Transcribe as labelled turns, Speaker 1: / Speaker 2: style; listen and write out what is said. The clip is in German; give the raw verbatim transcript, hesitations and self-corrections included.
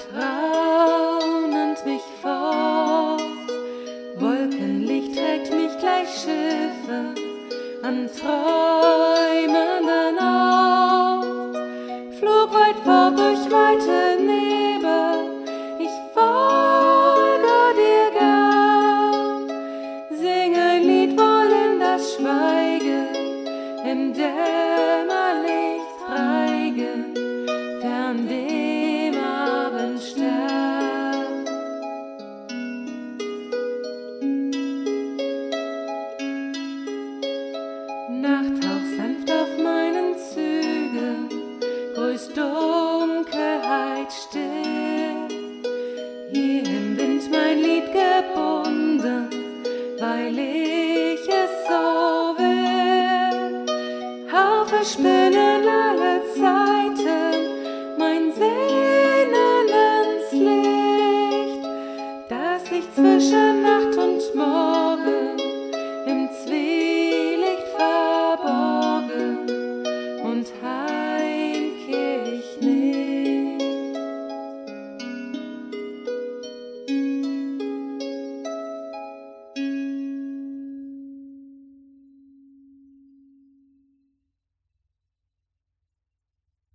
Speaker 1: Vertrauen nimmt mich fort, Wolkenlicht trägt mich gleich Schiffe an träumenden Ort. Flog weit fort durch weite Nebel, ich folge dir gern. Sing ein Lied wohl in das Schweigen, im Dämmerlicht reigen, fern dem Abendstern. Nacht haucht sanft auf meinen Zügen, grüßt Dunkelheit still. Hier im Wind mein Lied gebunden, weil ich es so will. Harfe spinnen alle Zeiten, mein Sehnen ins Licht, das sich zwischen Nacht und Morgen